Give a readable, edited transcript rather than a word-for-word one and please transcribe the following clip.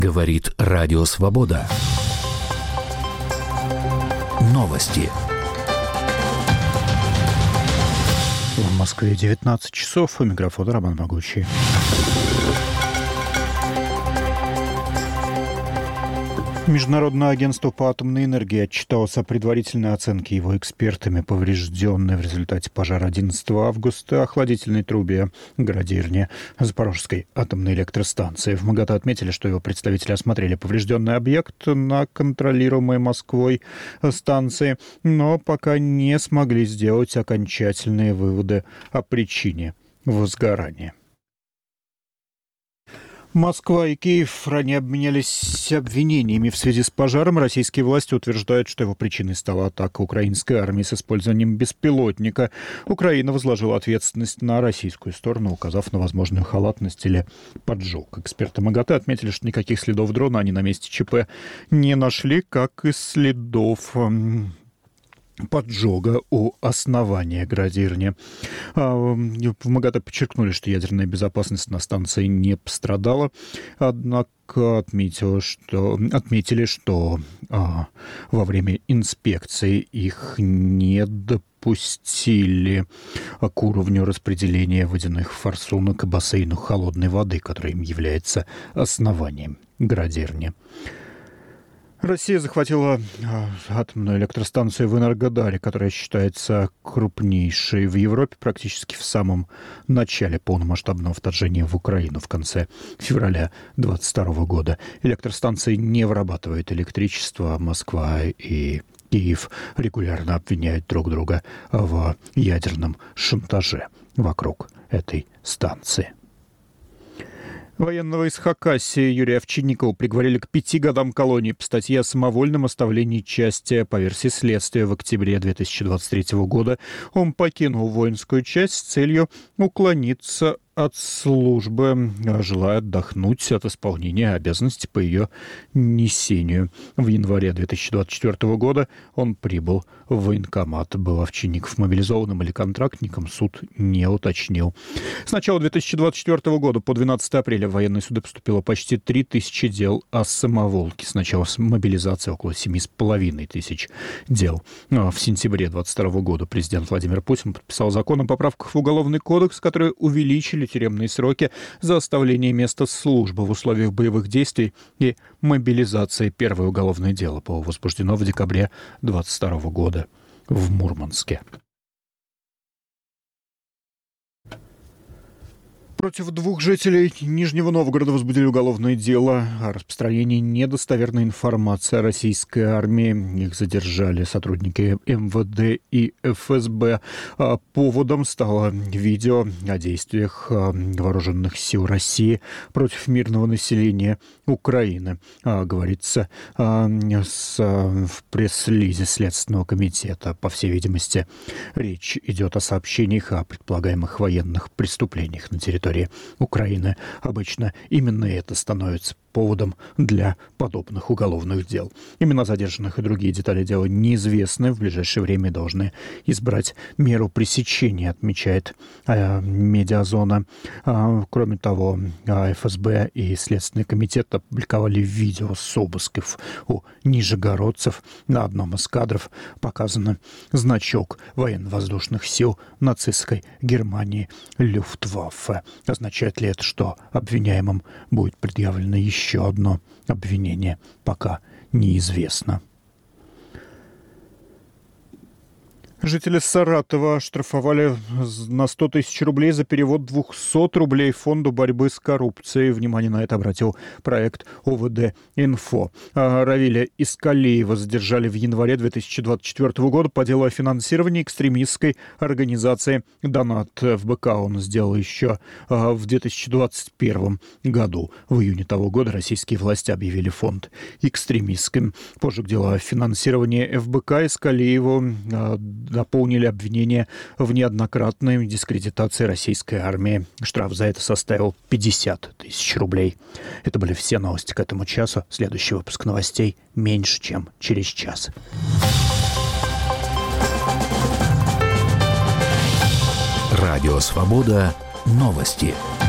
Говорит Радио Свобода. Новости. В Москве 19 часов. У микрофона Роман Могучий. Международное агентство по атомной энергии отчиталось о предварительной оценке его экспертами поврежденной в результате пожара 11 августа охладительной трубе Градирне Запорожской атомной электростанции. В МАГАТЭ отметили, что его представители осмотрели поврежденный объект на контролируемой Москвой станции, но пока не смогли сделать окончательные выводы о причине возгорания. Москва и Киев ранее обменялись обвинениями в связи с пожаром. Российские власти утверждают, что его причиной стала атака украинской армии с использованием беспилотника. Украина возложила ответственность на российскую сторону, указав на возможную халатность или поджог. Эксперты МАГАТЭ отметили, что никаких следов дрона они на месте ЧП не нашли, как и следов поджога у основания Градирни. В МАГАТЭ подчеркнули, что ядерная безопасность на станции не пострадала, однако отметили, что во время инспекции их не допустили к уровню распределения водяных форсунок и бассейну холодной воды, который им является основанием Градирни. Россия захватила атомную электростанцию в Энергодаре, которая считается крупнейшей в Европе практически в самом начале полномасштабного вторжения в Украину в конце февраля 2022 года. Электростанция не вырабатывает электричество. Москва и Киев регулярно обвиняют друг друга в ядерном шантаже вокруг этой станции. Военного из Хакасии Юрия Овчинникова приговорили к 5 годам колонии по статье о самовольном оставлении части. По версии следствия, в октябре 2023 года он покинул воинскую часть с целью уклониться от службы, желая отдохнуть от исполнения обязанностей по ее несению. В январе 2024 года он прибыл в военкомат. Был Овчинников мобилизованным или контрактником, суд не уточнил. С начала 2024 года по 12 апреля в военные суды поступило почти 3000 дел о самоволке. С начала мобилизации около 7500 дел. В сентябре 2022 года президент Владимир Путин подписал закон о поправках в Уголовный кодекс, которые увеличили тюремные сроки за оставление места службы в условиях боевых действий и мобилизации. Первое уголовное дело было возбуждено в декабре 2022 года в Мурманске. Против 2 жителей Нижнего Новгорода возбудили уголовное дело о распространении недостоверной информации о российской армии. Их задержали сотрудники МВД и ФСБ. Поводом стало видео о действиях вооруженных сил России против мирного населения Украины. Говорится в пресс-релизе Следственного комитета. По всей видимости, речь идет о сообщениях о предполагаемых военных преступлениях на территории Украины. Обычно именно это становится поводом для подобных уголовных дел. Имена задержанных и другие детали дела неизвестны. В ближайшее время должны избрать меру пресечения, отмечает Медиазона. Кроме того, ФСБ и Следственный комитет опубликовали видео с обысков у нижегородцев. На одном из кадров показан значок военно-воздушных сил нацистской Германии Люфтваффе. Означает ли это, что обвиняемым будет предъявлено еще одно обвинение, пока неизвестно. Жители Саратова оштрафовали на 100 тысяч рублей за перевод 200 рублей Фонду борьбы с коррупцией. Внимание на это обратил проект ОВД-Инфо. Равиля Искалиева задержали в январе 2024 года по делу о финансировании экстремистской организации «Донат». ФБК он сделал еще в 2021 году. В июне того года российские власти объявили фонд экстремистским. Позже к делу о финансировании ФБК Искалиеву дополнили обвинения в неоднократной дискредитации российской армии. Штраф за это составил 50 тысяч рублей. Это были все новости к этому часу. Следующий выпуск новостей меньше, чем через час. Радио «Свобода». Новости.